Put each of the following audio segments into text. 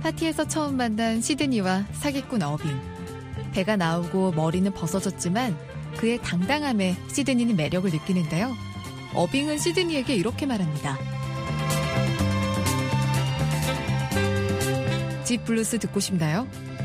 파티에서 처음 만난 시드니와 사기꾼 어빙. 배가 나오고 머리는 벗어졌지만 그의 당당함에 시드니는 매력을 느끼는데요. 어빙은 시드니에게 이렇게 말합니다. 집 블루스 듣고 싶나요?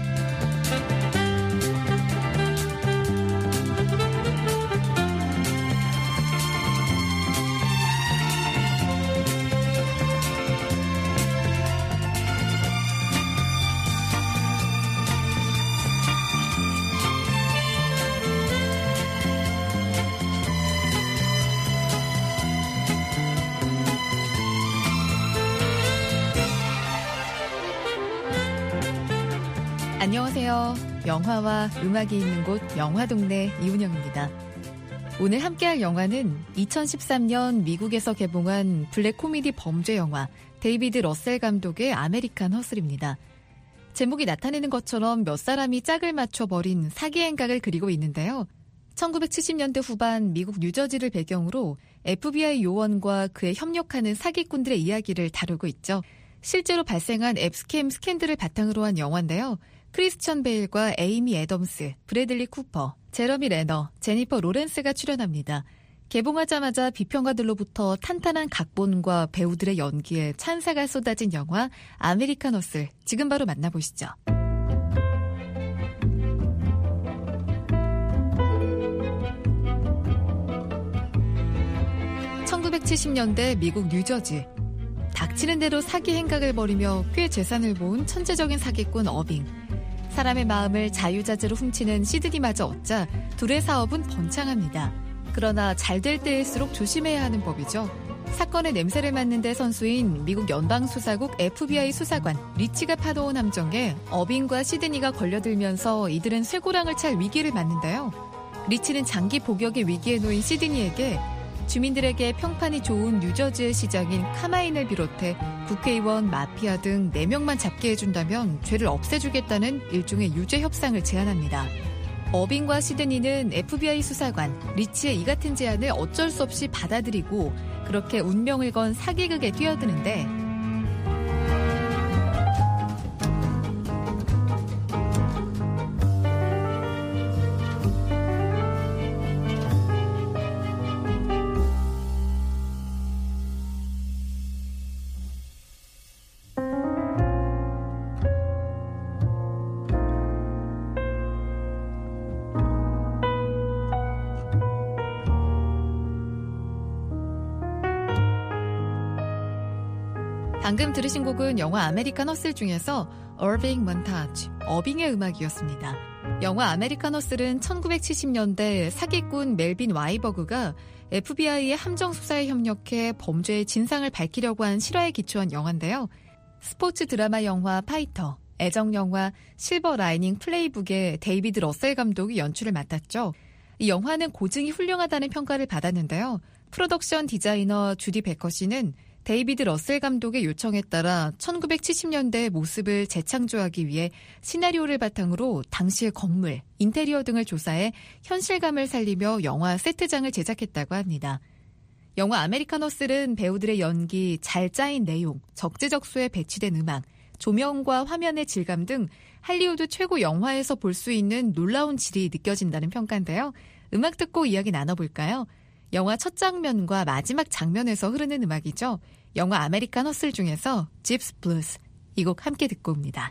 안녕하세요. 영화와 음악이 있는 곳 영화동네 이훈영입니다. 오늘 함께할 영화는 2013년 미국에서 개봉한 블랙 코미디 범죄 영화 데이비드 러셀 감독의 아메리칸 허슬입니다. 제목이 나타내는 것처럼 몇 사람이 짝을 맞춰버린 사기 행각을 그리고 있는데요. 1970년대 후반 미국 뉴저지를 배경으로 FBI 요원과 그에 협력하는 사기꾼들의 이야기를 다루고 있죠. 실제로 발생한 앱스캠 스캔들을 바탕으로 한 영화인데요. 크리스천 베일과 에이미 애덤스, 브래들리 쿠퍼, 제러미 레너, 제니퍼 로렌스가 출연합니다. 개봉하자마자 비평가들로부터 탄탄한 각본과 배우들의 연기에 찬사가 쏟아진 영화 아메리칸 허슬, 지금 바로 만나보시죠. (1970년대) 미국 뉴저지. 닥치는 대로 사기 행각을 벌이며 꽤 재산을 모은 천재적인 사기꾼 어빙. 사람의 마음을 자유자재로 훔치는 시드니마저 얻자 둘의 사업은 번창합니다. 그러나 잘 될 때일수록 조심해야 하는 법이죠. 사건의 냄새를 맡는 데 선수인 미국 연방수사국 FBI 수사관 리치가 파놓은 함정에 어빙과 시드니가 걸려들면서 이들은 쇠고랑을 찰 위기를 맞는데요. 리치는 장기 복역의 위기에 놓인 시드니에게 주민들에게 평판이 좋은 뉴저지의 시장인 카마인을 비롯해 국회의원, 마피아 등 4명만 잡게 해준다면 죄를 없애주겠다는 일종의 유죄 협상을 제안합니다. 어빙과 시드니는 FBI 수사관 리치의 이 같은 제안을 어쩔 수 없이 받아들이고 그렇게 운명을 건 사기극에 뛰어드는데 방금 들으신 곡은 영화 아메리칸 허슬 중에서 어빙 몬타지, 어빙의 음악이었습니다. 영화 아메리칸 허슬은 1970년대 사기꾼 멜빈 와이버그가 FBI의 함정 수사에 협력해 범죄의 진상을 밝히려고 한 실화에 기초한 영화인데요. 스포츠 드라마 영화 파이터, 애정 영화 실버 라이닝 플레이북의 데이비드 러셀 감독이 연출을 맡았죠. 이 영화는 고증이 훌륭하다는 평가를 받았는데요. 프로덕션 디자이너 주디 베커 씨는 데이비드 러셀 감독의 요청에 따라 1970년대의 모습을 재창조하기 위해 시나리오를 바탕으로 당시의 건물, 인테리어 등을 조사해 현실감을 살리며 영화 세트장을 제작했다고 합니다. 영화 아메리칸 허슬은 배우들의 연기, 잘 짜인 내용, 적재적소에 배치된 음악, 조명과 화면의 질감 등 할리우드 최고 영화에서 볼 수 있는 놀라운 질이 느껴진다는 평가인데요. 음악 듣고 이야기 나눠볼까요? 영화 첫 장면과 마지막 장면에서 흐르는 음악이죠. 영화 아메리칸 허슬 중에서 집스 블루스, 이 곡 함께 듣고 옵니다.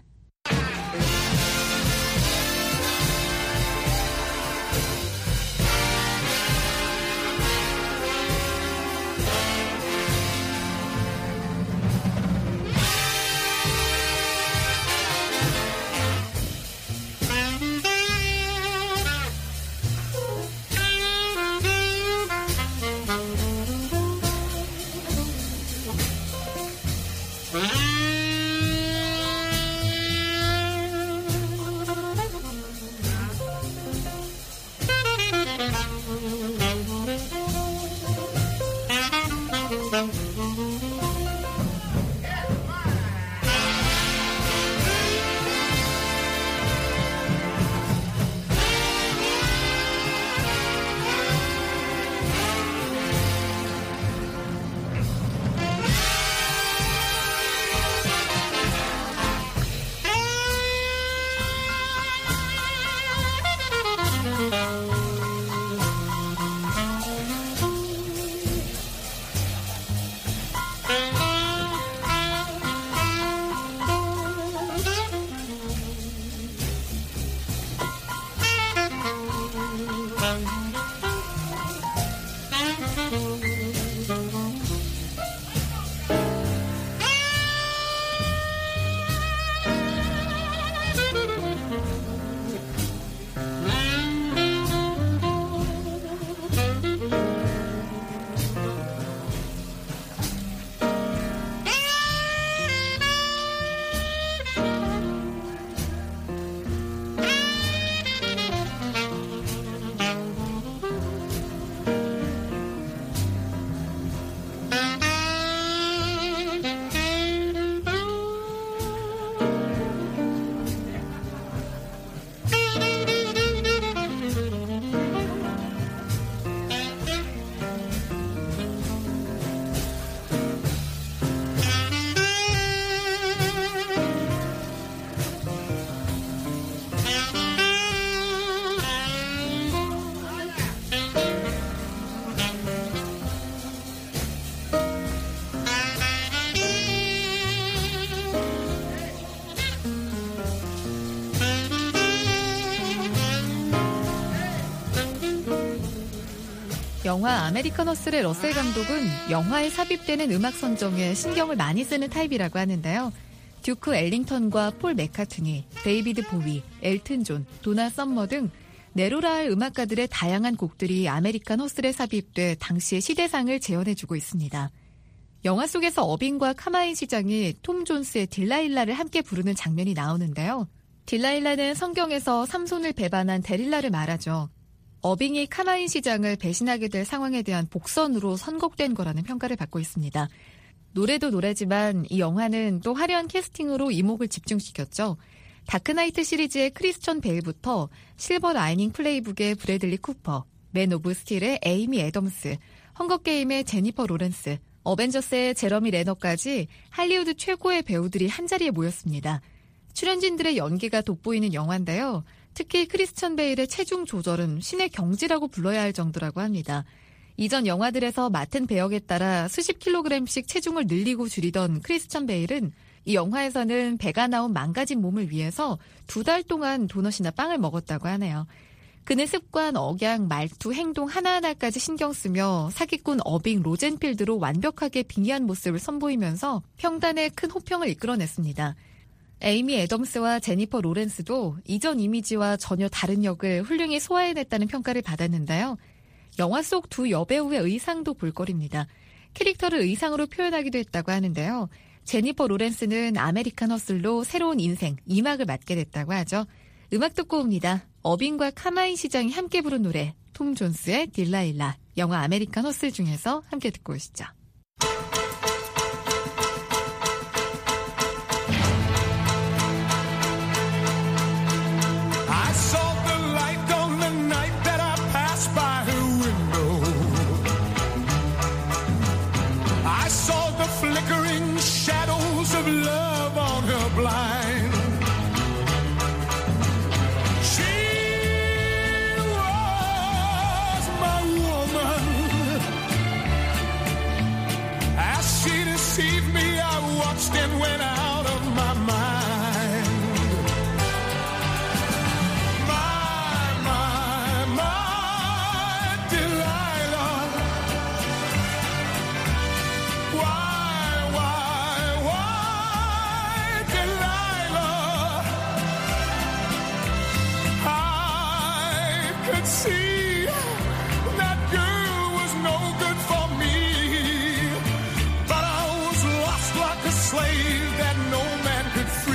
영화 아메리칸 허슬의 러셀 감독은 영화에 삽입되는 음악 선정에 신경을 많이 쓰는 타입이라고 하는데요. 듀크 엘링턴과 폴 맥카트니, 데이비드 보위, 엘튼 존, 도나 썸머 등 내로라할 음악가들의 다양한 곡들이 아메리칸 허슬에 삽입돼 당시의 시대상을 재현해주고 있습니다. 영화 속에서 어빙과 카마인 시장이 톰 존스의 딜라일라를 함께 부르는 장면이 나오는데요. 딜라일라는 성경에서 삼손을 배반한 데릴라를 말하죠. 어빙이 카마인 시장을 배신하게 될 상황에 대한 복선으로 선곡된 거라는 평가를 받고 있습니다. 노래도 노래지만 이 영화는 또 화려한 캐스팅으로 이목을 집중시켰죠. 다크나이트 시리즈의 크리스천 베일부터 실버 라이닝 플레이북의 브래들리 쿠퍼, 맨 오브 스틸의 에이미 애덤스, 헝거게임의 제니퍼 로렌스, 어벤져스의 제러미 레너까지 할리우드 최고의 배우들이 한자리에 모였습니다. 출연진들의 연기가 돋보이는 영화인데요. 특히 크리스천 베일의 체중 조절은 신의 경지라고 불러야 할 정도라고 합니다. 이전 영화들에서 맡은 배역에 따라 수십 킬로그램씩 체중을 늘리고 줄이던 크리스천 베일은 이 영화에서는 배가 나온 망가진 몸을 위해서 2달 동안 도넛이나 빵을 먹었다고 하네요. 그는 습관, 억양, 말투, 행동 하나하나까지 신경 쓰며 사기꾼 어빙 로젠필드로 완벽하게 빙의한 모습을 선보이면서 평단에 큰 호평을 이끌어냈습니다. 에이미 애덤스와 제니퍼 로렌스도 이전 이미지와 전혀 다른 역을 훌륭히 소화해냈다는 평가를 받았는데요. 영화 속 두 여배우의 의상도 볼거리입니다. 캐릭터를 의상으로 표현하기도 했다고 하는데요. 제니퍼 로렌스는 아메리칸 허슬로 새로운 인생, 2막을 맞게 됐다고 하죠. 음악 듣고 옵니다. 어빙과 카마인 시장이 함께 부른 노래, 톰 존스의 딜라일라, 영화 아메리칸 허슬 중에서 함께 듣고 오시죠. And went out of my mind. My Delilah. Why, Delilah? I could see that girl was no good for me, but I was lost like a slave that no man could free.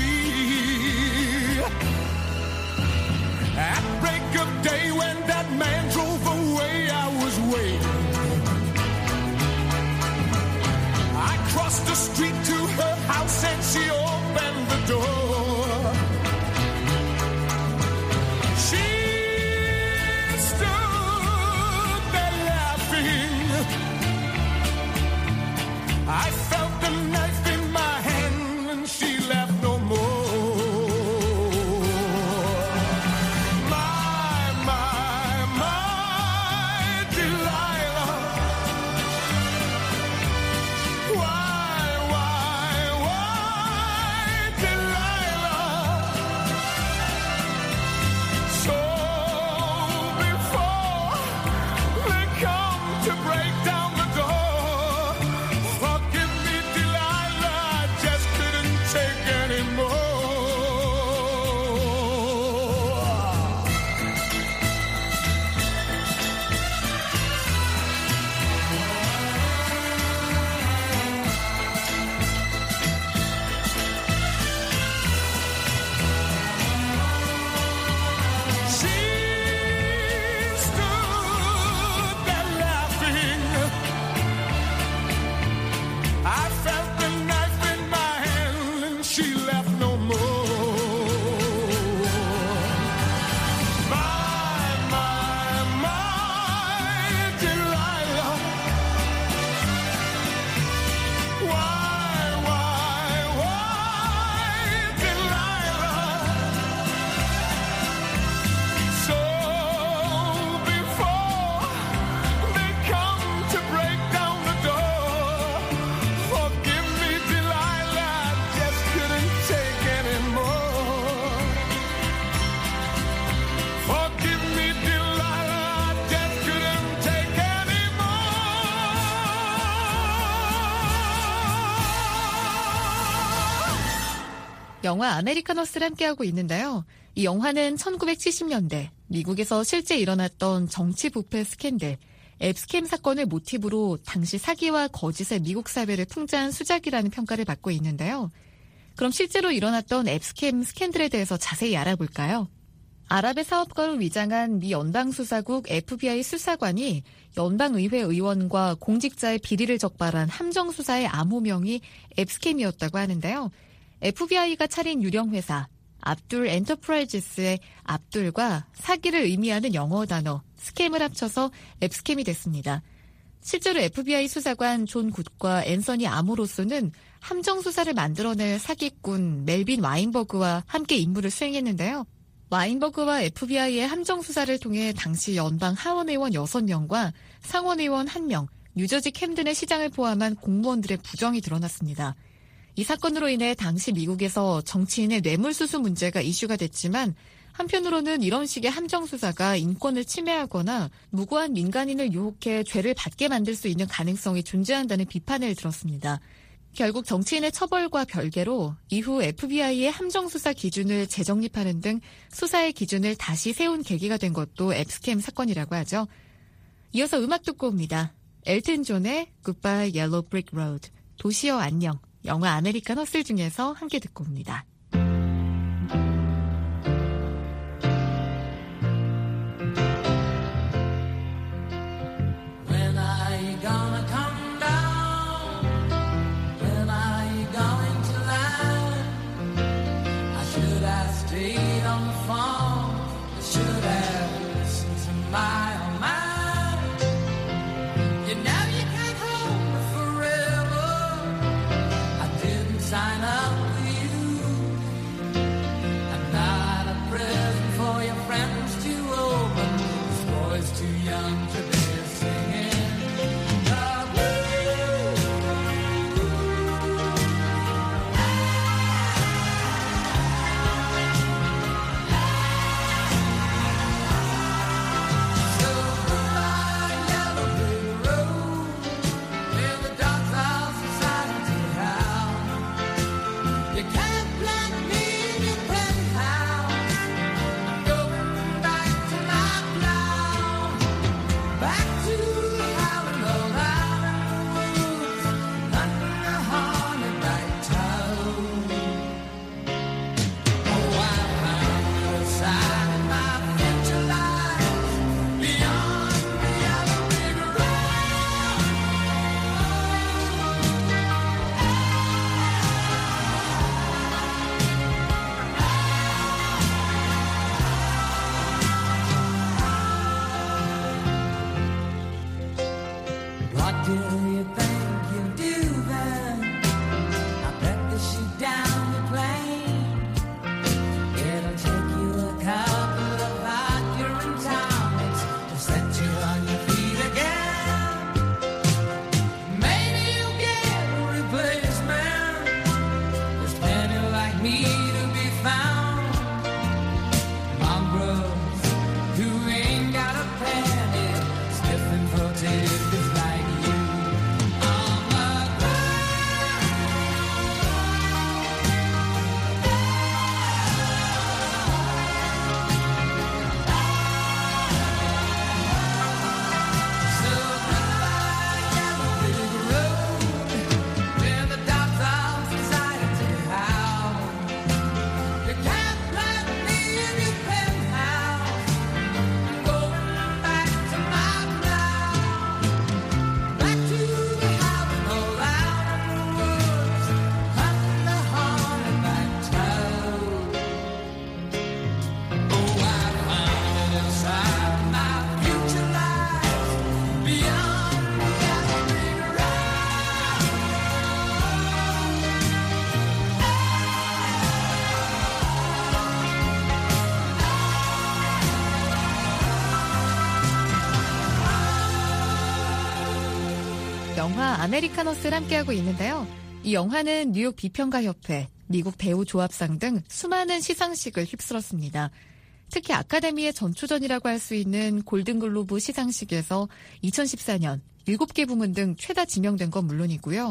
영화 아메리카너스를 함께하고 있는데요. 이 영화는 1970년대 미국에서 실제 일어났던 정치 부패 스캔들, 앱스캠 사건을 모티브로 당시 사기와 거짓의 미국 사회를 풍자한 수작이라는 평가를 받고 있는데요. 그럼 실제로 일어났던 앱스캠 스캔들에 대해서 자세히 알아볼까요? 아랍의 사업가로 위장한 미 연방수사국 FBI 수사관이 연방의회 의원과 공직자의 비리를 적발한 함정수사의 암호명이 앱스캠이었다고 하는데요. FBI가 차린 유령회사 압둘 엔터프라이즈스의 압둘과 사기를 의미하는 영어 단어 스캠을 합쳐서 앱스캠이 됐습니다. 실제로 FBI 수사관 존 굿과 앤서니 아모로스는 함정수사를 만들어낼 사기꾼 멜빈 와인버그와 함께 임무를 수행했는데요. 와인버그와 FBI의 함정수사를 통해 당시 연방 하원의원 6명과 상원의원 1명, 뉴저지 캠든의 시장을 포함한 공무원들의 부정이 드러났습니다. 이 사건으로 인해 당시 미국에서 정치인의 뇌물수수 문제가 이슈가 됐지만 한편으로는 이런 식의 함정수사가 인권을 침해하거나 무고한 민간인을 유혹해 죄를 받게 만들 수 있는 가능성이 존재한다는 비판을 들었습니다. 결국 정치인의 처벌과 별개로 이후 FBI의 함정수사 기준을 재정립하는 등 수사의 기준을 다시 세운 계기가 된 것도 앱스캠 사건이라고 하죠. 이어서 음악 듣고 옵니다. 엘튼 존의 Goodbye Yellow Brick Road, 도시여 안녕. 영화 아메리칸 허슬 중에서 함께 듣고 옵니다. 영화 아메리카너스를 함께하고 있는데요. 이 영화는 뉴욕 비평가협회, 미국 배우조합상 등 수많은 시상식을 휩쓸었습니다. 특히 아카데미의 전초전이라고 할 수 있는 골든글로브 시상식에서 2014년 7개 부문 등 최다 지명된 건 물론이고요.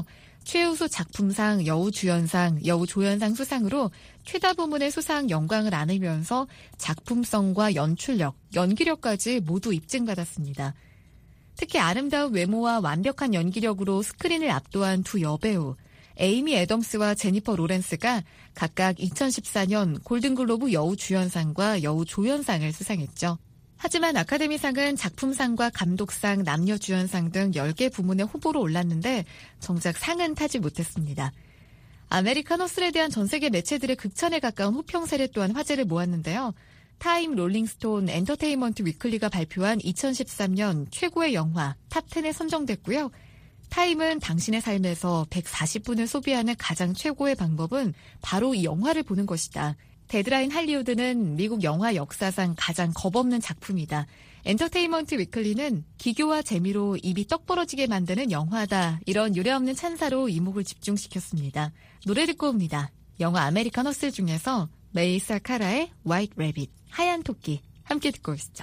최우수 작품상, 여우주연상, 여우조연상 수상으로 최다 부문의 수상 영광을 안으면서 작품성과 연출력, 연기력까지 모두 입증받았습니다. 특히 아름다운 외모와 완벽한 연기력으로 스크린을 압도한 두 여배우, 에이미 애덤스와 제니퍼 로렌스가 각각 2014년 골든글로브 여우주연상과 여우조연상을 수상했죠. 하지만 아카데미상은 작품상과 감독상, 남녀주연상 등 10개 부문의 후보로 올랐는데 정작 상은 타지 못했습니다. 아메리칸 허슬에 대한 전 세계 매체들의 극찬에 가까운 호평세례 또한 화제를 모았는데요. 타임, 롤링스톤, 엔터테인먼트 위클리가 발표한 2013년 최고의 영화 탑10에 선정됐고요. 타임은 당신의 삶에서 140분을 소비하는 가장 최고의 방법은 바로 이 영화를 보는 것이다. 데드라인 할리우드는 미국 영화 역사상 가장 겁없는 작품이다. 엔터테인먼트 위클리는 기교와 재미로 입이 떡 벌어지게 만드는 영화다. 이런 유례없는 찬사로 이목을 집중시켰습니다. 노래 듣고 옵니다. 영화 아메리칸 허슬 중에서 메이사 카라의 화이트 래빗, 하얀 토끼 함께 듣고 오시죠.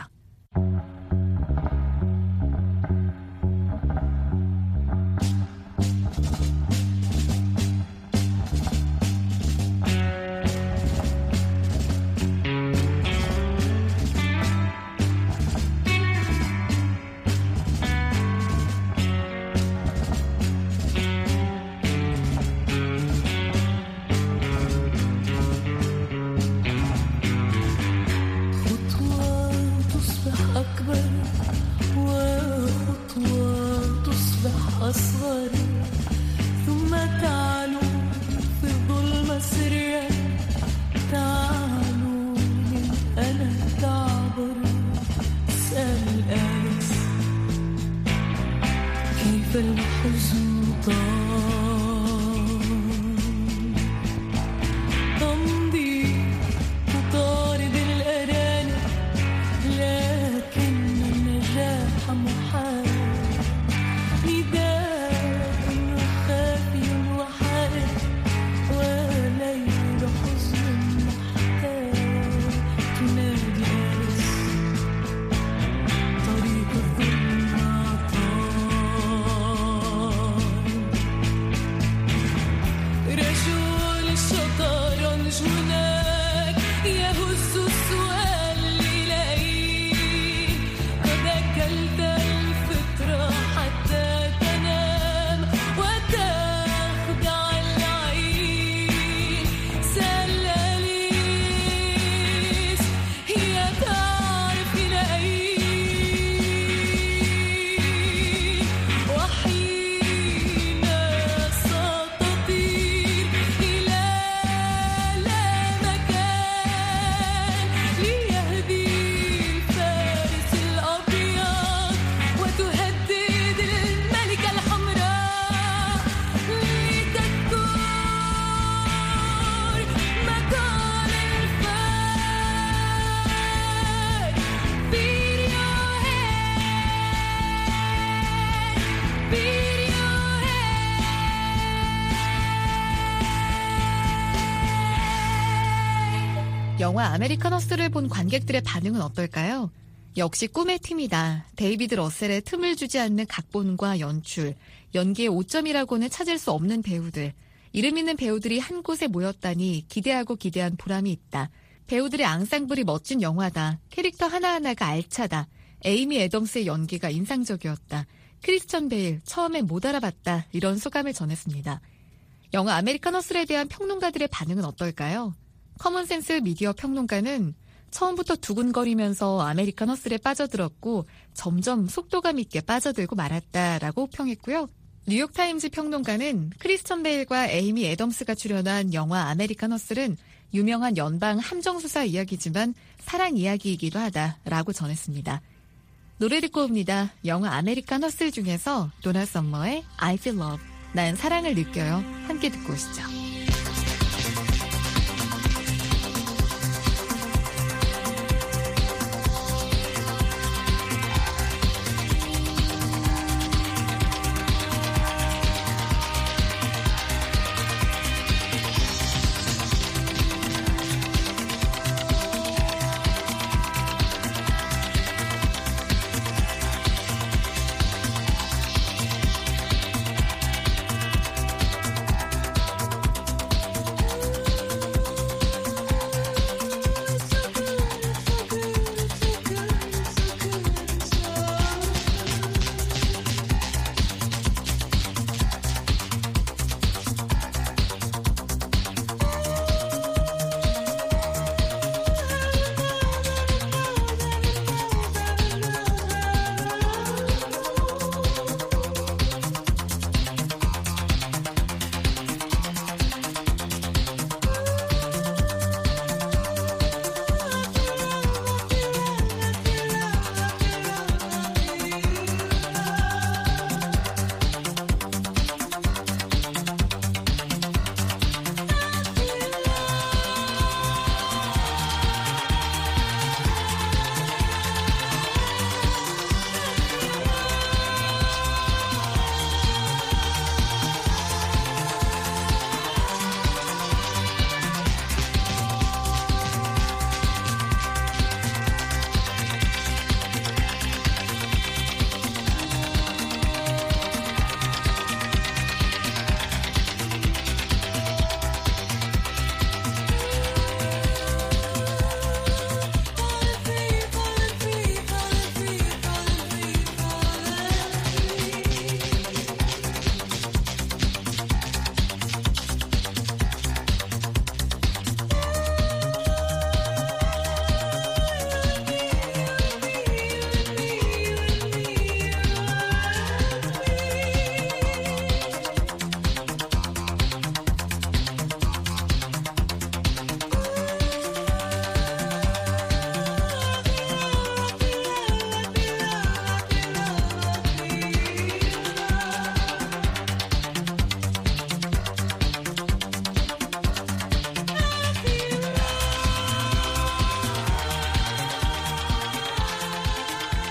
영화 아메리칸 허슬을 본 관객들의 반응은 어떨까요? 역시 꿈의 팀이다. 데이비드 러셀의 틈을 주지 않는 각본과 연출, 연기의 오점이라고는 찾을 수 없는 배우들. 이름 있는 배우들이 한 곳에 모였다니 기대하고 기대한 보람이 있다. 배우들의 앙상블이 멋진 영화다. 캐릭터 하나하나가 알차다. 에이미 애덤스의 연기가 인상적이었다. 크리스천 베일 처음에 못 알아봤다. 이런 소감을 전했습니다. 영화 아메리칸 허슬에 대한 평론가들의 반응은 어떨까요? 커먼센스 미디어 평론가는 처음부터 두근거리면서 아메리칸 허슬에 빠져들었고 점점 속도감 있게 빠져들고 말았다라고 평했고요. 뉴욕타임즈 평론가는 크리스천 베일과 에이미 애덤스가 출연한 영화 아메리칸 허슬은 유명한 연방 함정수사 이야기지만 사랑 이야기이기도 하다라고 전했습니다. 노래 듣고 옵니다. 영화 아메리칸 허슬 중에서 도나 썸머의 I Feel Love, 난 사랑을 느껴요. 함께 듣고 오시죠.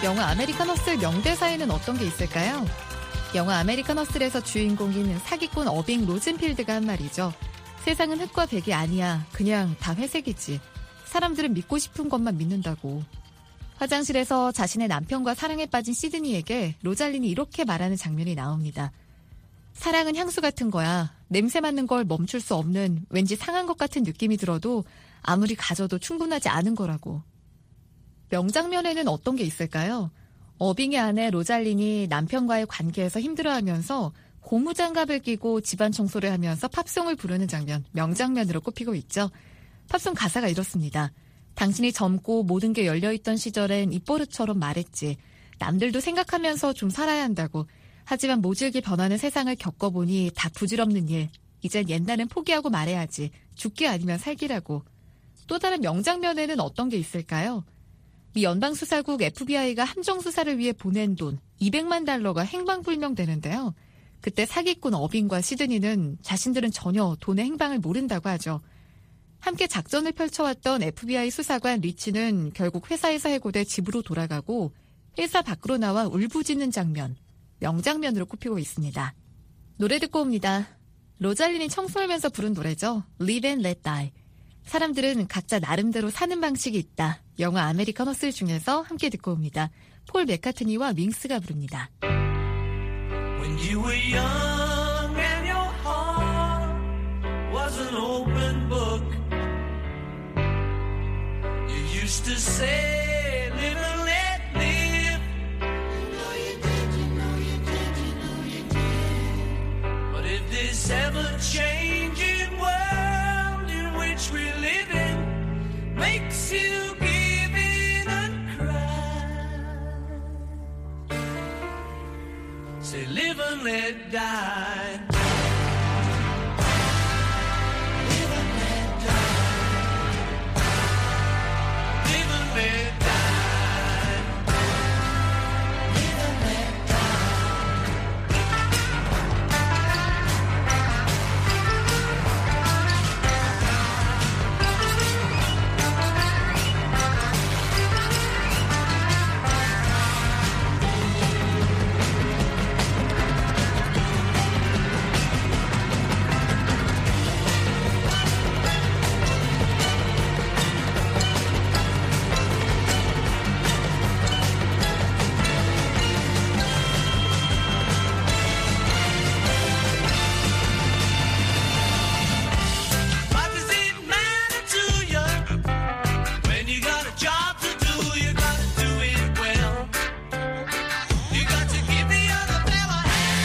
영화 아메리칸 허슬 명대사에는 어떤 게 있을까요? 영화 아메리칸 허슬에서 주인공인 사기꾼 어빙 로젠필드가 한 말이죠. 세상은 흑과 백이 아니야. 그냥 다 회색이지. 사람들은 믿고 싶은 것만 믿는다고. 화장실에서 자신의 남편과 사랑에 빠진 시드니에게 로잘린이 이렇게 말하는 장면이 나옵니다. 사랑은 향수 같은 거야. 냄새 맡는 걸 멈출 수 없는 왠지 상한 것 같은 느낌이 들어도 아무리 가져도 충분하지 않은 거라고. 명장면에는 어떤 게 있을까요? 어빙의 아내 로잘린이 남편과의 관계에서 힘들어하면서 고무장갑을 끼고 집안 청소를 하면서 팝송을 부르는 장면, 명장면으로 꼽히고 있죠. 팝송 가사가 이렇습니다. 당신이 젊고 모든 게 열려있던 시절엔 입버릇처럼 말했지. 남들도 생각하면서 좀 살아야 한다고. 하지만 모질게 변하는 세상을 겪어보니 다 부질없는 일. 이젠 옛날엔 포기하고 말해야지. 죽기 아니면 살기라고. 또 다른 명장면에는 어떤 게 있을까요? 미 연방수사국 FBI가 함정수사를 위해 보낸 돈 200만 달러가 행방불명되는데요. 그때 사기꾼 어빙과 시드니는 자신들은 전혀 돈의 행방을 모른다고 하죠. 함께 작전을 펼쳐왔던 FBI 수사관 리치는 결국 회사에서 해고돼 집으로 돌아가고 회사 밖으로 나와 울부짖는 장면, 명장면으로 꼽히고 있습니다. 노래 듣고 옵니다. 로잘린이 청소하면서 부른 노래죠. Live and Let Die. 사람들은 각자 나름대로 사는 방식이 있다. 영화 아메리칸 허슬 중에서 함께 듣고 옵니다. 폴 맥카트니와 윙스가 부릅니다. When you were young and your heart was an open book, you used to say, live and let live. You know you did, you know you did, you know you did. But if this ever-changing world in which we live in makes you give in and cry, say live and let die. Live and let die. Live and let die. Live and let die. What does it matter to you? When you got a job to do, you gotta do it well. You got to give the other fella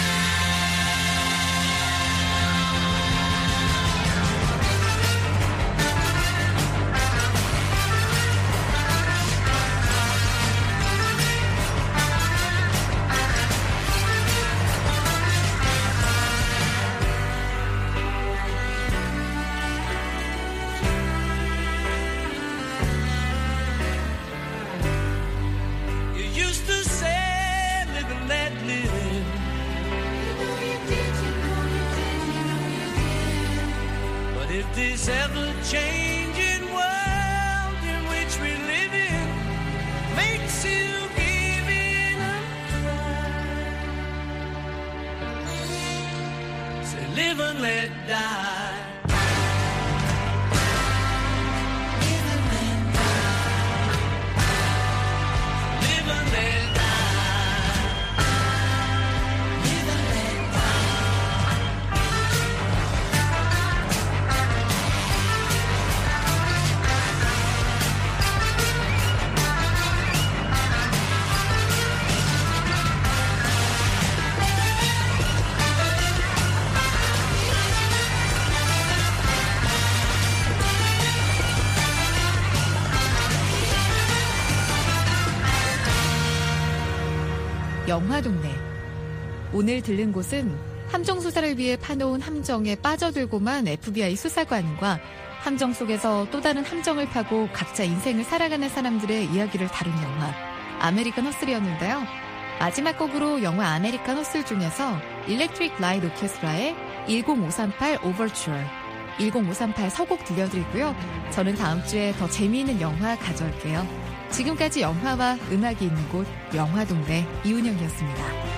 You used to say, live and let live. You know you did, you know you did, you know you did. But if this ever-changing world in which we live in makes you give in and cry, say live and let die. Live and let die. Live and let die. Live and let die. 영화동네. 오늘 들른 곳은 함정 수사를 위해 파놓은 함정에 빠져들고만 FBI 수사관과 함정 속에서 또 다른 함정을 파고 각자 인생을 살아가는 사람들의 이야기를 다룬 영화 아메리칸 허슬이었는데요. 마지막 곡으로 영화 아메리칸 허슬 중에서 일렉트릭 라이트 오케스트라의 10538 오버추어, 10538 서곡 들려드리고요. 저는 다음 주에 더 재미있는 영화 가져올게요. 지금까지 영화와 음악이 있는 곳 영화동네 이은영이었습니다.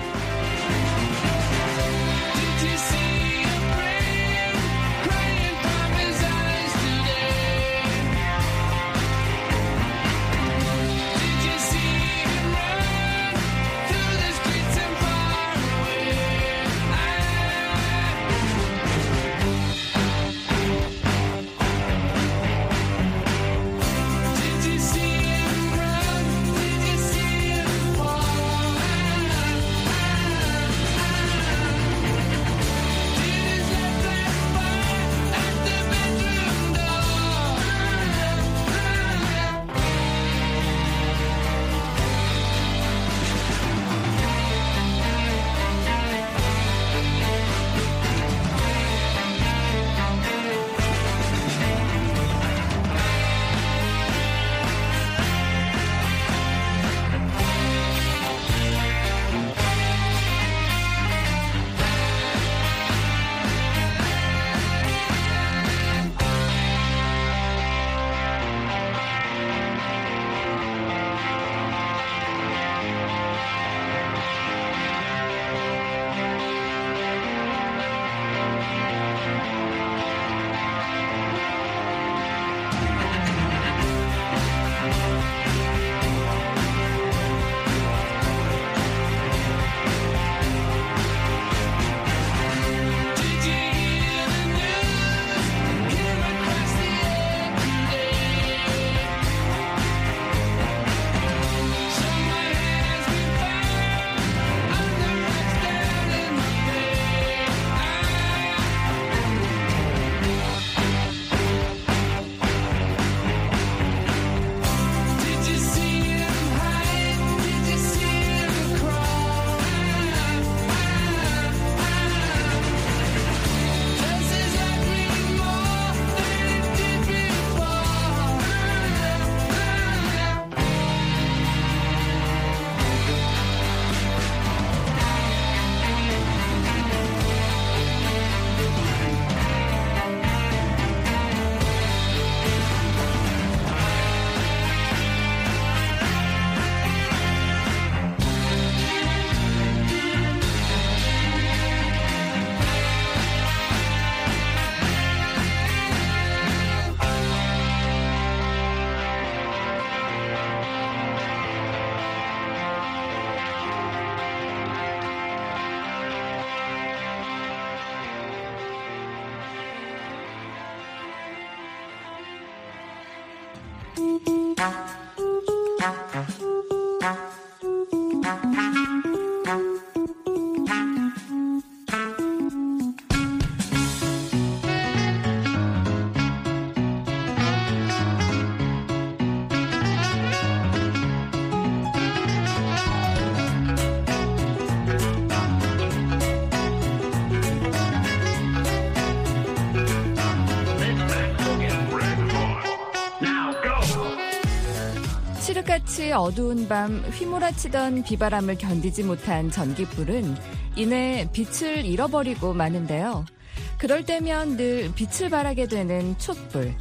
칠흑같이 어두운 밤 휘몰아치던 비바람을 견디지 못한 전기불은 이내 빛을 잃어버리고 마는데요. 그럴 때면 늘 빛을 발하게 되는 촛불.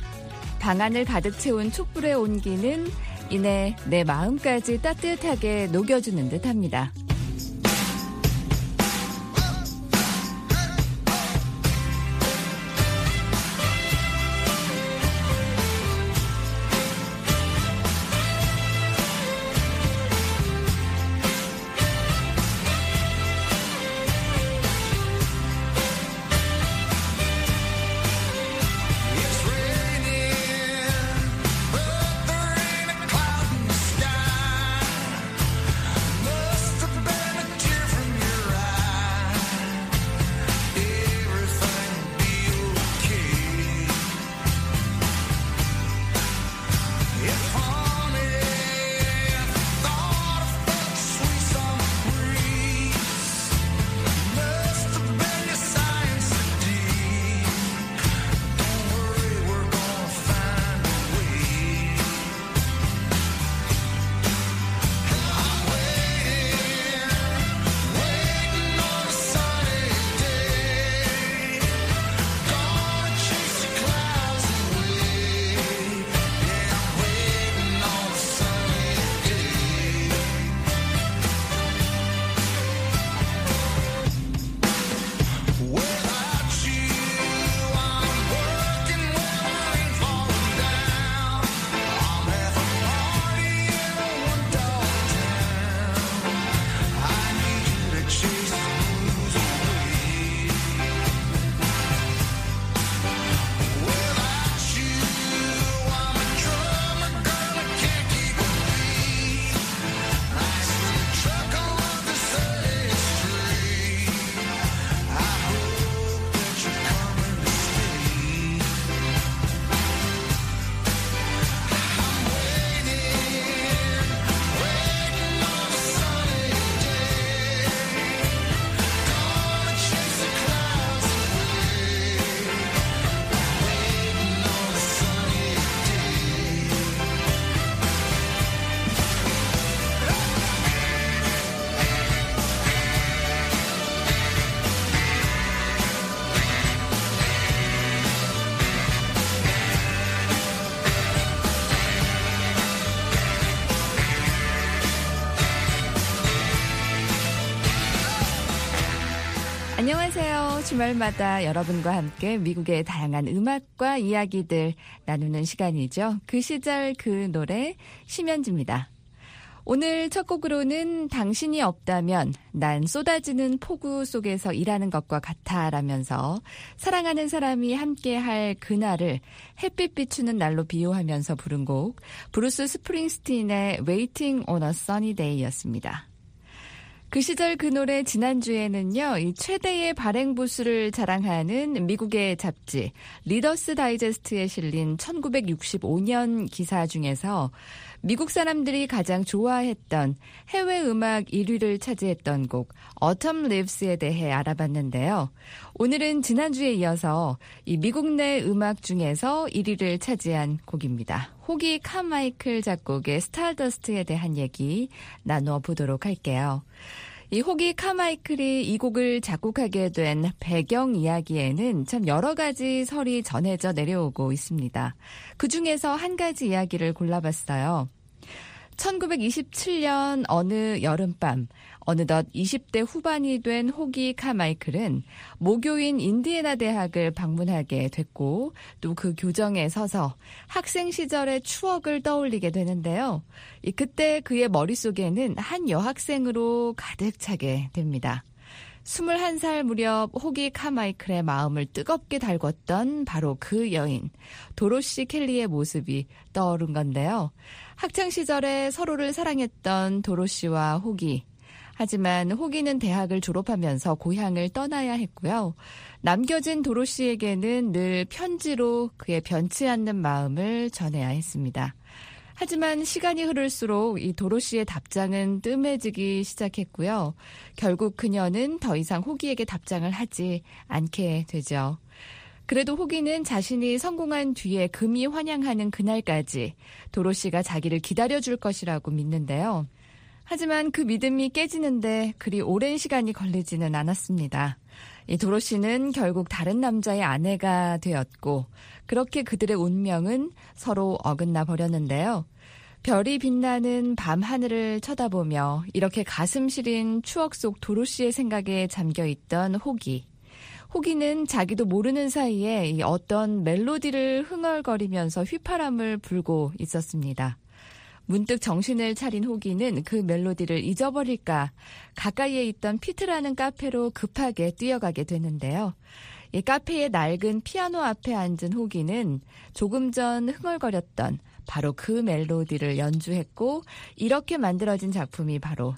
방안을 가득 채운 촛불의 온기는 이내 내 마음까지 따뜻하게 녹여주는 듯합니다. But there ain't a cloud in the sky. Must have 주말마다 여러분과 함께 미국의 다양한 음악과 이야기들 나누는 시간이죠. 그 시절 그 노래 심연지입니다. 오늘 첫 곡으로는 당신이 없다면 난 쏟아지는 폭우 속에서 일하는 것과 같아 라면서 사랑하는 사람이 함께할 그날을 햇빛 비추는 날로 비유하면서 부른 곡 브루스 스프링스틴의 Waiting on a Sunny Day였습니다. 그 시절 그 노래 지난주에는요. 이 최대의 발행 부수를 자랑하는 미국의 잡지 리더스 다이제스트에 실린 1965년 기사 중에서 미국 사람들이 가장 좋아했던 해외 음악 1위를 차지했던 곡 Autumn Leaves에 대해 알아봤는데요. 오늘은 지난주에 이어서 이 미국 내 음악 중에서 1위를 차지한 곡입니다. 호기 카마이클 작곡의 스타더스트에 대한 얘기 나눠보도록 할게요. 이 호기 카마이클이 이 곡을 작곡하게 된 배경 이야기에는 참 여러 가지 설이 전해져 내려오고 있습니다. 그중에서 한 가지 이야기를 골라봤어요. 1927년 어느 여름밤 어느덧 20대 후반이 된 호기 카마이클은 모교인 인디애나 대학을 방문하게 됐고 또 그 교정에 서서 학생 시절의 추억을 떠올리게 되는데요. 그때 그의 머릿속에는 한 여학생으로 가득 차게 됩니다. 21살 무렵 호기 카마이클의 마음을 뜨겁게 달궜던 바로 그 여인 도로시 켈리의 모습이 떠오른 건데요. 학창시절에 서로를 사랑했던 도로시와 호기. 하지만 호기는 대학을 졸업하면서 고향을 떠나야 했고요. 남겨진 도로시에게는 늘 편지로 그의 변치 않는 마음을 전해야 했습니다. 하지만 시간이 흐를수록 이 도로시의 답장은 뜸해지기 시작했고요. 결국 그녀는 더 이상 호기에게 답장을 하지 않게 되죠. 그래도 호기는 자신이 성공한 뒤에 금이 환영하는 그날까지 도로시가 자기를 기다려줄 것이라고 믿는데요. 하지만 그 믿음이 깨지는데 그리 오랜 시간이 걸리지는 않았습니다. 이 도로시는 결국 다른 남자의 아내가 되었고 그렇게 그들의 운명은 서로 어긋나 버렸는데요. 별이 빛나는 밤 하늘을 쳐다보며 이렇게 가슴 시린 추억 속 도로시의 생각에 잠겨있던 호기. 호기는 자기도 모르는 사이에 어떤 멜로디를 흥얼거리면서 휘파람을 불고 있었습니다. 문득 정신을 차린 호기는 그 멜로디를 잊어버릴까 가까이에 있던 피트라는 카페로 급하게 뛰어가게 되는데요. 이 카페의 낡은 피아노 앞에 앉은 호기는 조금 전 흥얼거렸던 바로 그 멜로디를 연주했고 이렇게 만들어진 작품이 바로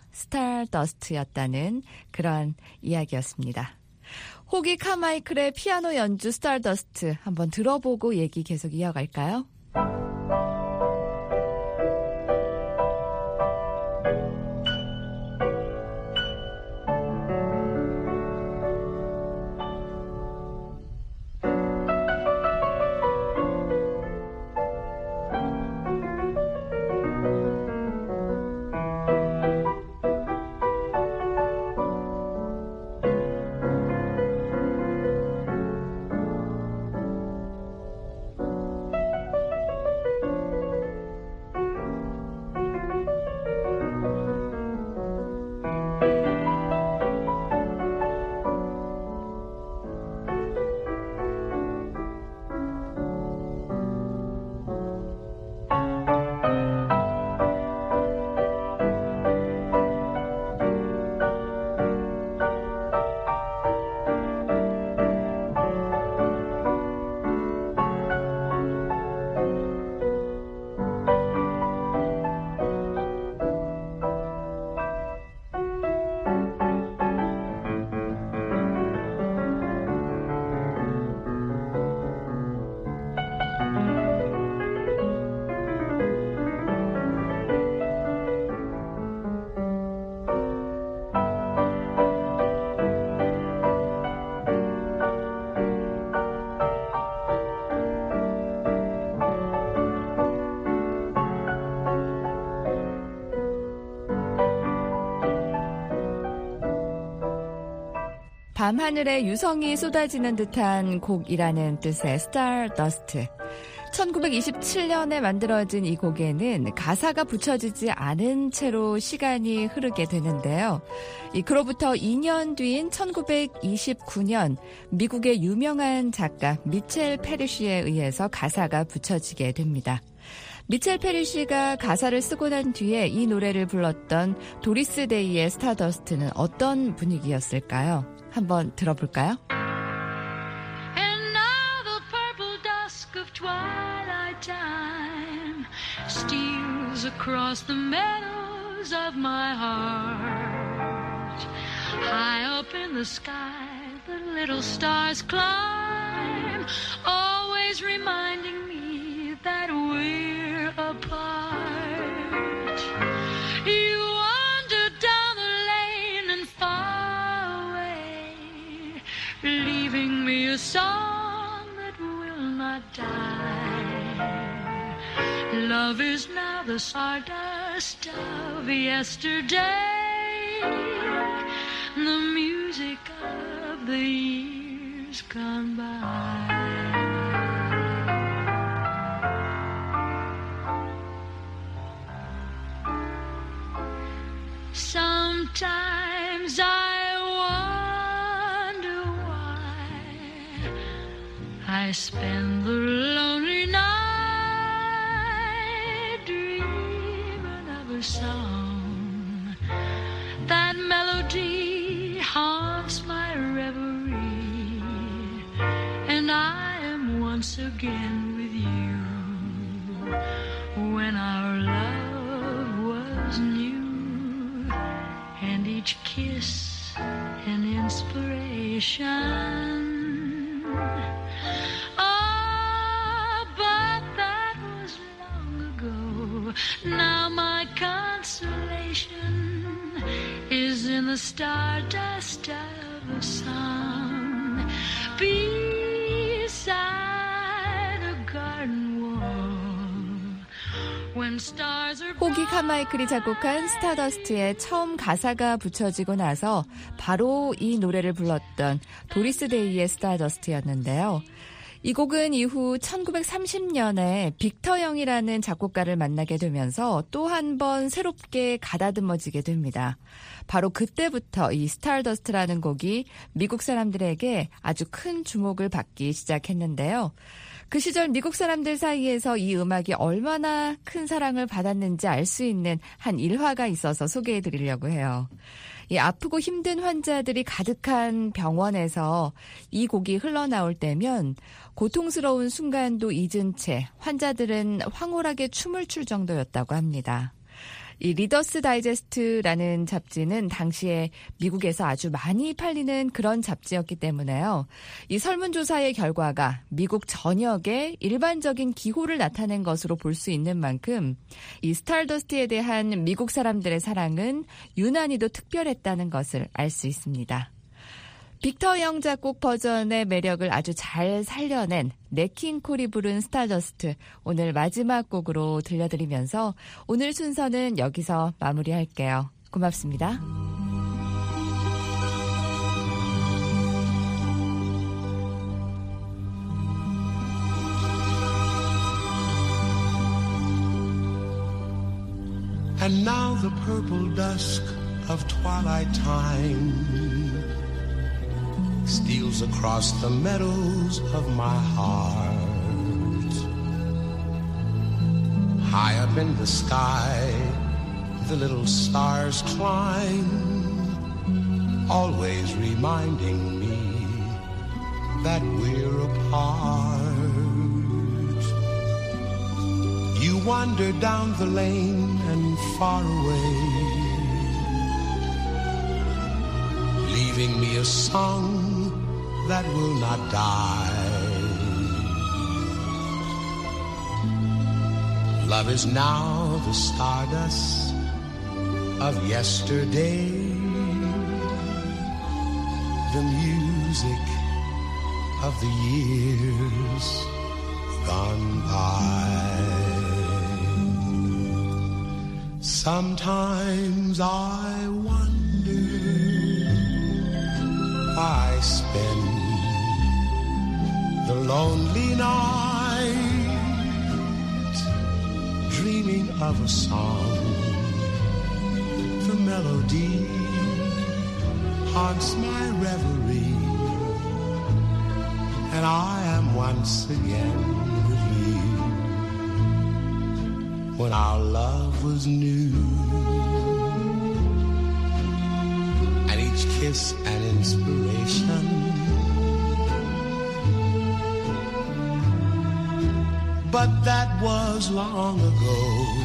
스타더스트였다는 그런 이야기였습니다. 호기 카마이클의 피아노 연주 스타더스트 한번 들어보고 얘기 계속 이어갈까요? 밤하늘에 유성이 쏟아지는 듯한 곡이라는 뜻의 스타더스트. 1927년에 만들어진 이 곡에는 가사가 붙여지지 않은 채로 시간이 흐르게 되는데요. 그로부터 2년 뒤인 1929년 미국의 유명한 작가 미첼 페리쉬에 의해서 가사가 붙여지게 됩니다. 미첼 페리쉬가 가사를 쓰고 난 뒤에 이 노래를 불렀던 도리스 데이의 스타더스트는 어떤 분위기였을까요? 한번 들어볼까요? Time steals across the meadows of my heart. High up in the sky, the little stars climb, always reminding me that we're apart. You wander down the lane and far away, leaving me a song that will not die. Love is now the stardust of yesterday, the music of the years gone by. Sometimes I wonder why I spend the lonely night song. That melody haunts my reverie, and I am once again with you when our love was new, and each kiss an inspiration. Oh, but that was long ago. Now my consolation is in the stardust of a song beside a garden wall. When stars are 호기 카마이클이 작곡한 스타더스트에 처음 가사가 붙여지고 나서 바로 이 노래를 불렀던 도리스 데이의 스타더스트였는데요. 이 곡은 이후 1930년에 빅터 영이라는 작곡가를 만나게 되면서 또 한 번 새롭게 가다듬어지게 됩니다. 바로 그때부터 이 스타더스트라는 곡이 미국 사람들에게 아주 큰 주목을 받기 시작했는데요. 그 시절 미국 사람들 사이에서 이 음악이 얼마나 큰 사랑을 받았는지 알 수 있는 한 일화가 있어서 소개해드리려고 해요. 이 아프고 힘든 환자들이 가득한 병원에서 이 곡이 흘러나올 때면 고통스러운 순간도 잊은 채 환자들은 황홀하게 춤을 출 정도였다고 합니다. 이 리더스 다이제스트라는 잡지는 당시에 미국에서 아주 많이 팔리는 그런 잡지였기 때문에요. 이 설문조사의 결과가 미국 전역에 일반적인 기호를 나타낸 것으로 볼 수 있는 만큼 이 스타더스트에 대한 미국 사람들의 사랑은 유난히도 특별했다는 것을 알 수 있습니다. 빅터 영 작곡 버전의 매력을 아주 잘 살려낸 넷 킹 콜이 부른 스타더스트, 오늘 마지막 곡으로 들려드리면서 오늘 순서는 여기서 마무리할게요. 고맙습니다. And now the purple dusk of twilight time steals across the meadows of my heart. High up in the sky, the little stars climb, always reminding me that we're apart. You wander down the lane and far away, leaving me a song that will not die. Love is now the stardust of yesterday, the music of the years gone by. Sometimes I wonder why I spend the lonely night dreaming of a song. The melody haunts my reverie, and I am once again with you. When our love was new, and each kiss an inspiration. But that was long ago.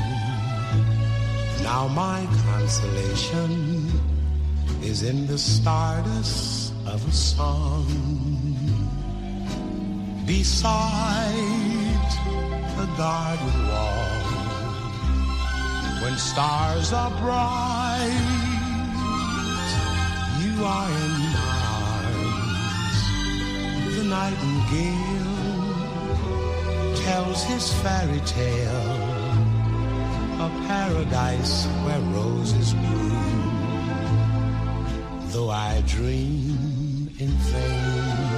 Now my consolation is in the stardust of a song. Beside a garden wall, when stars are bright, you are in my arms. The nightingale tells his fairy tale, a paradise where roses bloom. Though I dream in vain,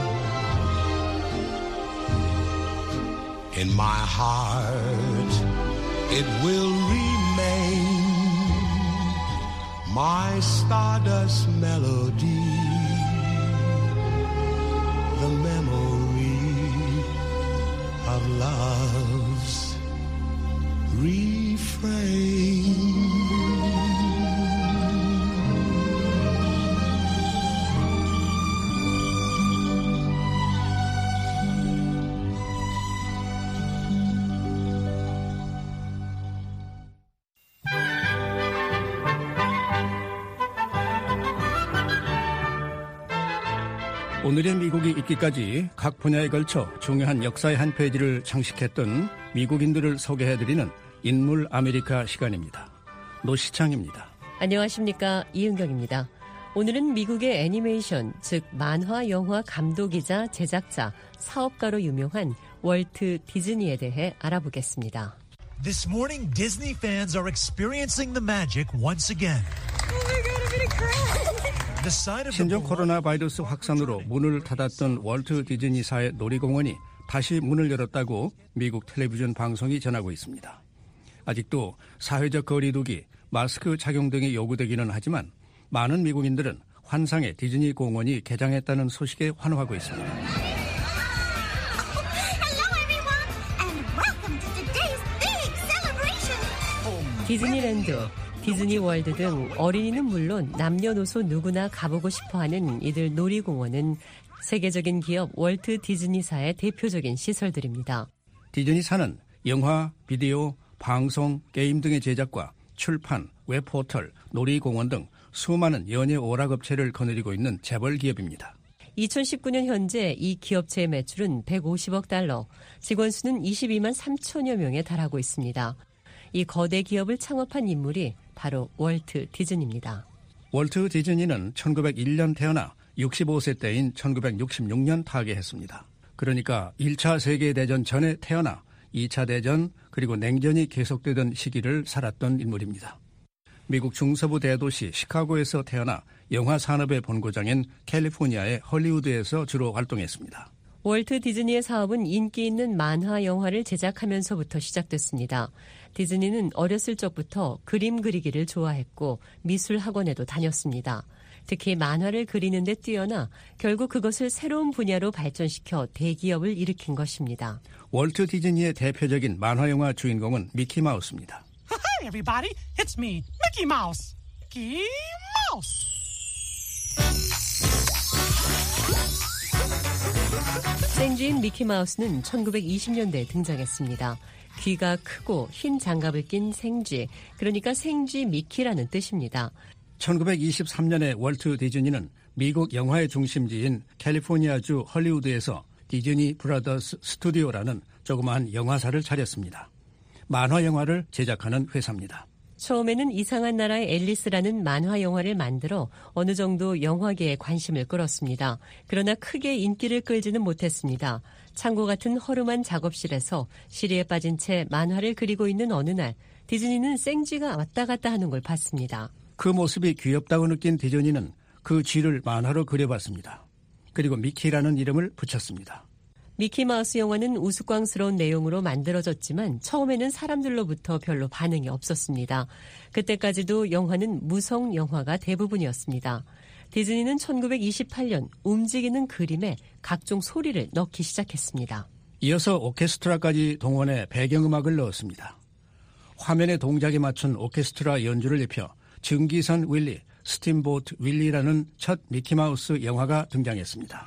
in my heart it will remain, my stardust melody, the memory of love's refrain. 오늘의 미국이 있기까지 각 분야에 걸쳐 중요한 역사의 한 페이지를 장식했던 미국인들을 소개해드리는 인물 아메리카 시간입니다. 노시창입니다. 안녕하십니까, 이은경입니다. 오늘은 미국의 애니메이션, 즉 만화 영화 감독이자 제작자, 사업가로 유명한 월트 디즈니에 대해 알아보겠습니다. This morning, Disney fans are experiencing the magic once again. Oh my God, I'm gonna cry. 신종 코로나 바이러스 확산으로 문을 닫았던 월트 디즈니사의 놀이공원이 다시 문을 열었다고 미국 텔레비전 방송이 전하고 있습니다. 아직도 사회적 거리두기, 마스크 착용 등이 요구되기는 하지만 많은 미국인들은 환상의 디즈니 공원이 개장했다는 소식에 환호하고 있습니다. 디즈니랜드, 디즈니월드 등 어린이는 물론 남녀노소 누구나 가보고 싶어하는 이들 놀이공원은 세계적인 기업 월트 디즈니사의 대표적인 시설들입니다. 디즈니사는 영화, 비디오, 방송, 게임 등의 제작과 출판, 웹포털, 놀이공원 등 수많은 연예 오락업체를 거느리고 있는 재벌 기업입니다. 2019년 현재 이 기업체의 매출은 150억 달러, 직원 수는 22만 3천여 명에 달하고 있습니다. 이 거대 기업을 창업한 인물이 바로 월트 디즈니입니다. 월트 디즈니는 1901년 태어나 65세 때인 1966년 타계했습니다. 그러니까 1차 세계대전 전에 태어나 2차 대전 그리고 냉전이 계속되던 시기를 살았던 인물입니다. 미국 중서부 대도시 시카고에서 태어나 영화 산업의 본고장인 캘리포니아의 헐리우드에서 주로 활동했습니다. 월트 디즈니의 사업은 인기 있는 만화 영화를 제작하면서부터 시작됐습니다. 디즈니는 어렸을 적부터 그림 그리기를 좋아했고 미술 학원에도 다녔습니다. 특히 만화를 그리는 데 뛰어나 결국 그것을 새로운 분야로 발전시켜 대기업을 일으킨 것입니다. 월트 디즈니의 대표적인 만화 영화 주인공은 미키마우스입니다. Hi everybody, it's me, Mickey Mouse. Mickey Mouse. 생쥐인 미키마우스는 1920년대에 등장했습니다. 귀가 크고 흰 장갑을 낀 생쥐, 그러니까 생쥐 미키라는 뜻입니다. 1923년에 월트 디즈니는 미국 영화의 중심지인 캘리포니아주 헐리우드에서 디즈니 브라더스 스튜디오라는 조그마한 영화사를 차렸습니다. 만화 영화를 제작하는 회사입니다. 처음에는 이상한 나라의 앨리스라는 만화 영화를 만들어 어느 정도 영화계에 관심을 끌었습니다. 그러나 크게 인기를 끌지는 못했습니다. 창고 같은 허름한 작업실에서 시리에 빠진 채 만화를 그리고 있는 어느 날 디즈니는 생쥐가 왔다 갔다 하는 걸 봤습니다. 그 모습이 귀엽다고 느낀 디즈니는 그 쥐를 만화로 그려봤습니다. 그리고 미키라는 이름을 붙였습니다. 미키마우스 영화는 우스꽝스러운 내용으로 만들어졌지만 처음에는 사람들로부터 별로 반응이 없었습니다. 그때까지도 영화는 무성 영화가 대부분이었습니다. 디즈니는 1928년 움직이는 그림에 각종 소리를 넣기 시작했습니다. 이어서 오케스트라까지 동원해 배경음악을 넣었습니다. 화면의 동작에 맞춘 오케스트라 연주를 입혀 증기선 윌리, 스팀보트 윌리라는 첫 미키마우스 영화가 등장했습니다.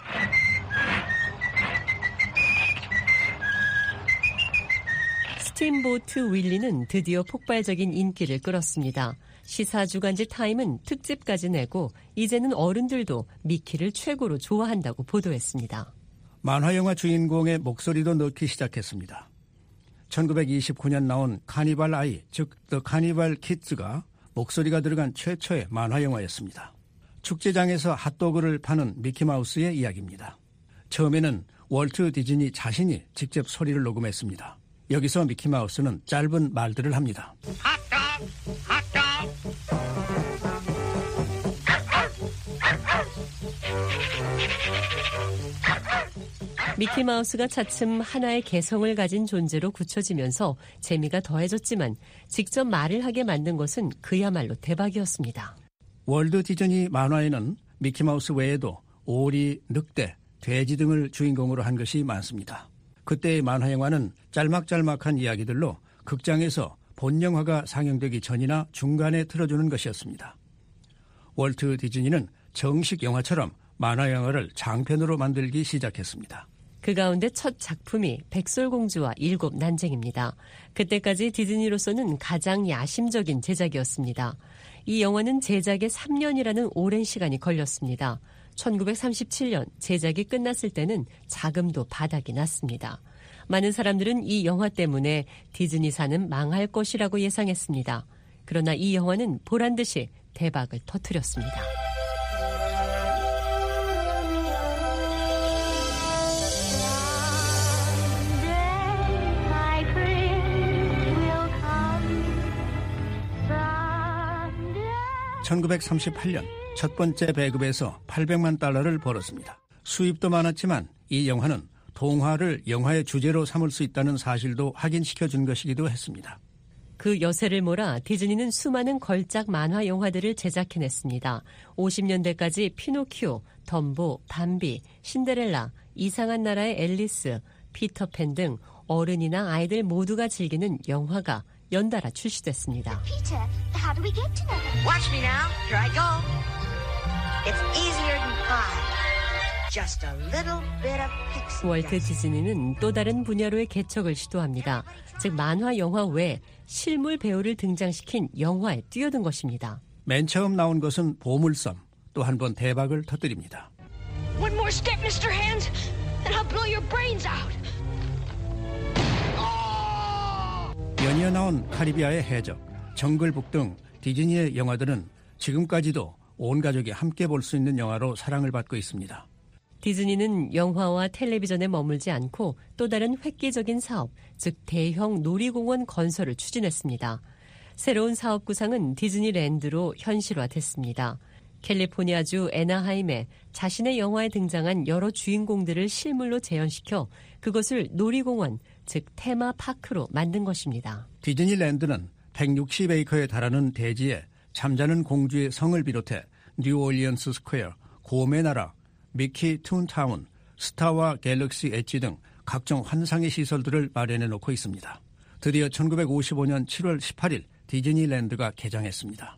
스팀보트 윌리는 드디어 폭발적인 인기를 끌었습니다. 시사 주간지 타임은 특집까지 내고 이제는 어른들도 미키를 최고로 좋아한다고 보도했습니다. 만화영화 주인공의 목소리도 넣기 시작했습니다. 1929년 나온 카니발 아이, 즉 The Carnival Kids가 목소리가 들어간 최초의 만화영화였습니다. 축제장에서 핫도그를 파는 미키마우스의 이야기입니다. 처음에는 월트 디즈니 자신이 직접 소리를 녹음했습니다. 여기서 미키마우스는 짧은 말들을 합니다. 미키마우스가 차츰 하나의 개성을 가진 존재로 굳혀지면서 재미가 더해졌지만 직접 말을 하게 만든 것은 그야말로 대박이었습니다. 월드 디즈니 만화에는 미키마우스 외에도 오리, 늑대, 돼지 등을 주인공으로 한 것이 많습니다. 그때의 만화영화는 짤막짤막한 이야기들로 극장에서 본 영화가 상영되기 전이나 중간에 틀어주는 것이었습니다. 월트 디즈니는 정식 영화처럼 만화영화를 장편으로 만들기 시작했습니다. 그 가운데 첫 작품이 백설공주와 일곱 난쟁입니다. 그때까지 디즈니로서는 가장 야심적인 제작이었습니다. 이 영화는 제작에 3년이라는 오랜 시간이 걸렸습니다. 1937년 제작이 끝났을 때는 자금도 바닥이 났습니다. 많은 사람들은 이 영화 때문에 디즈니사는 망할 것이라고 예상했습니다. 그러나 이 영화는 보란듯이 대박을 터뜨렸습니다. (1938년) 첫 번째 배급에서 $800만 벌었습니다. 수입도 많았지만 이 영화는 동화를 영화의 주제로 삼을 수 있다는 사실도 확인시켜준 것이기도 했습니다. 그 여세를 몰아 디즈니는 수많은 걸작 만화 영화들을 제작해냈습니다. 50년대까지 피노키오, 덤보, 밤비, 신데렐라, 이상한 나라의 앨리스, 피터팬 등 어른이나 아이들 모두가 즐기는 영화가 연달아 출시됐습니다. Peter, how do we get to them? Watch me now. Here I go. It's easier than pie. Just a little bit of pixie 월트 디즈니는 또 다른 분야로의 개척을 시도합니다. 즉 만화 영화 외에 실물 배우를 등장시킨 영화에 뛰어든 것입니다. 맨 처음 나온 것은 보물섬, 또 한 번 대박을 터뜨립니다. One more step, Mr. Hand, and I'll blow your brains out. 연이어 나온 카리비아의 해적, 정글북 등 디즈니의 영화들은 지금까지도 온 가족이 함께 볼 수 있는 영화로 사랑을 받고 있습니다. 디즈니는 영화와 텔레비전에 머물지 않고 또 다른 획기적인 사업, 즉 대형 놀이공원 건설을 추진했습니다. 새로운 사업 구상은 디즈니랜드로 현실화됐습니다. 캘리포니아주 애나하임에 자신의 영화에 등장한 여러 주인공들을 실물로 재현시켜 그것을 놀이공원, 즉 테마파크로 만든 것입니다. 디즈니랜드는 160에이커에 달하는 대지에 잠자는 공주의 성을 비롯해 뉴올리언스 스퀘어, 곰의 나라, 미키 툰타운, 스타와 갤럭시 엣지 등 각종 환상의 시설들을 마련해 놓고 있습니다. 드디어 1955년 7월 18일 디즈니랜드가 개장했습니다.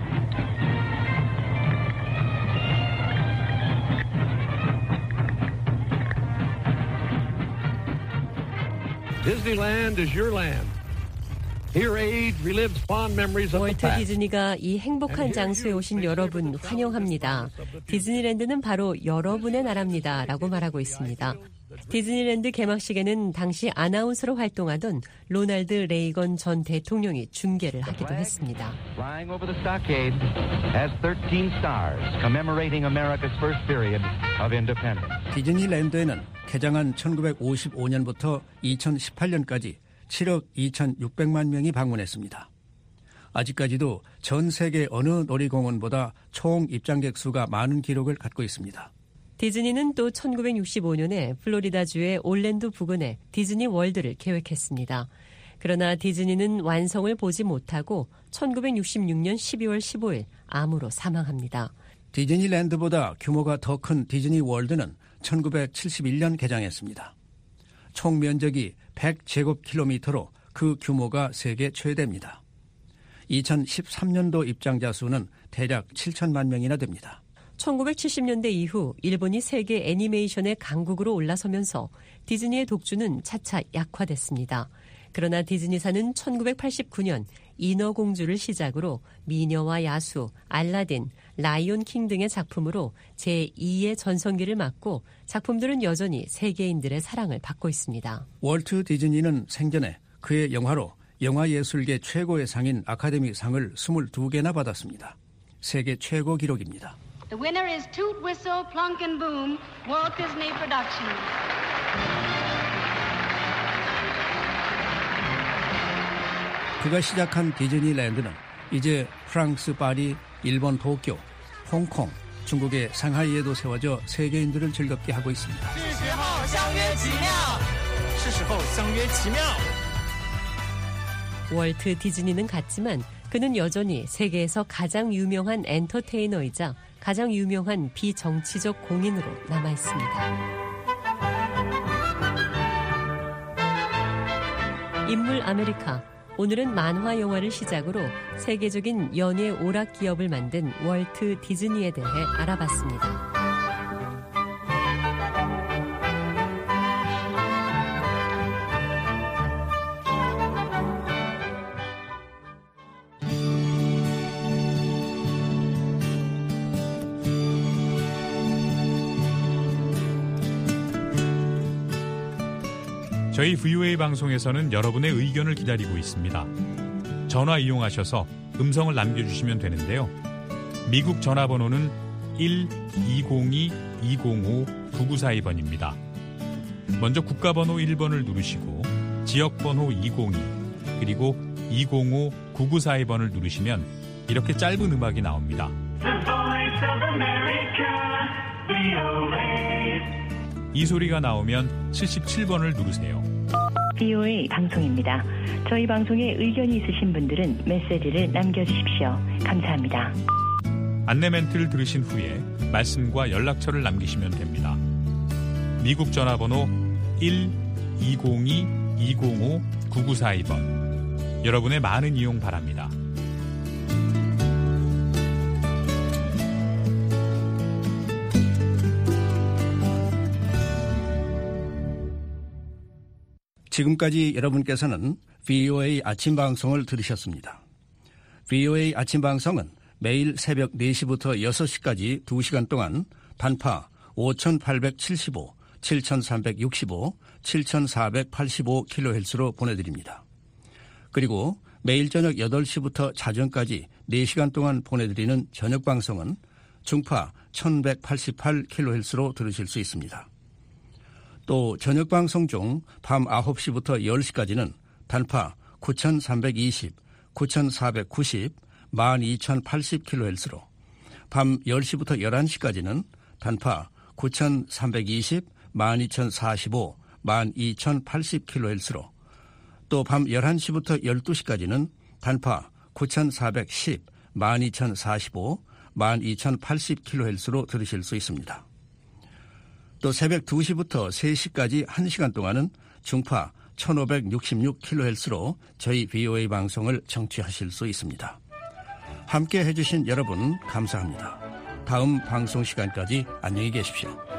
Disneyland is your land. Here age relives fond memories of the 월트 past. 디즈니가 이 행복한 장소에 오신 여러분 환영합니다. 디즈니랜드는 바로 여러분의 나라입니다. 라고 말하고 있습니다. 디즈니랜드 개막식에는 당시 아나운서로 활동하던 로널드 레이건 전 대통령이 중계를 하기도 했습니다. Flying over the stockade has 13 stars commemorating America's first period of independence. 디즈니랜드에는 개장한 1955년부터 2018년까지 7억 2,600만 명이 방문했습니다. 아직까지도 전 세계 어느 놀이공원보다 총 입장객 수가 많은 기록을 갖고 있습니다. 디즈니는 또 1965년에 플로리다주의 올랜도 부근에 디즈니 월드를 계획했습니다. 그러나 디즈니는 완성을 보지 못하고 1966년 12월 15일 암으로 사망합니다. 디즈니랜드보다 규모가 더 큰 디즈니 월드는 1971년 개장했습니다. 총 면적이 100제곱킬로미터로 그 규모가 세계 최대입니다. 2013년도 입장자 수는 대략 7천만 명이나 됩니다. 1970년대 이후 일본이 세계 애니메이션의 강국으로 올라서면서 디즈니의 독주는 차차 약화됐습니다. 그러나 디즈니사는 1989년 인어공주를 시작으로 미녀와 야수, 알라딘, 라이온 킹 등의 작품으로 제2의 전성기를 맞고 작품들은 여전히 세계인들의 사랑을 받고 있습니다. 월트 디즈니는 생전에 그의 영화로 영화예술계 최고의 상인 아카데미 상을 22개나 받았습니다. 세계 최고 기록입니다. The winner is Toot Whistle Plunk and Boom, Walt Disney Productions. 그가 시작한 디즈니랜드는 이제 프랑스 파리, 일본 도쿄, 홍콩, 중국의 상하이에도 세워져 세계인들을 즐겁게 하고 있습니다. 월트 디즈니는 갔지만 그는 여전히 세계에서 가장 유명한 엔터테이너이자 가장 유명한 비정치적 공인으로 남아있습니다. 인물 아메리카. 오늘은 만화 영화를 시작으로 세계적인 연예 오락 기업을 만든 월트 디즈니에 대해 알아봤습니다. 저희 VOA 방송에서는 여러분의 의견을 기다리고 있습니다. 전화 이용하셔서 음성을 남겨주시면 되는데요. 미국 전화번호는 1-202-205-9942번입니다. 먼저 국가번호 1번을 누르시고 지역번호 202 그리고 205-9942번을 누르시면 이렇게 짧은 음악이 나옵니다. 이 소리가 나오면 77번을 누르세요. VOA 방송입니다. 저희 방송에 의견이 있으신 분들은 메시지를 남겨주십시오. 감사합니다. 안내 멘트를 들으신 후에 말씀과 연락처를 남기시면 됩니다. 미국 전화번호 1-202-205-9942번. 여러분의 많은 이용 바랍니다. 지금까지 여러분께서는 VOA 아침 방송을 들으셨습니다. VOA 아침 방송은 매일 새벽 4시부터 6시까지 2시간 동안 단파 5875, 7365, 7485kHz로 보내드립니다. 그리고 매일 저녁 8시부터 자정까지 4시간 동안 보내드리는 저녁 방송은 중파 1188kHz로 들으실 수 있습니다. 또 저녁 방송 중 밤 9시부터 10시까지는 단파 9320, 9490, 12080kHz로 밤 10시부터 11시까지는 단파 9320, 12045, 12080kHz로 또 밤 11시부터 12시까지는 단파 9410, 12045, 12080kHz로 들으실 수 있습니다. 또 새벽 2시부터 3시까지 1시간 동안은 중파 1566kHz로 저희 VOA 방송을 청취하실 수 있습니다. 함께 해주신 여러분 감사합니다. 다음 방송 시간까지 안녕히 계십시오.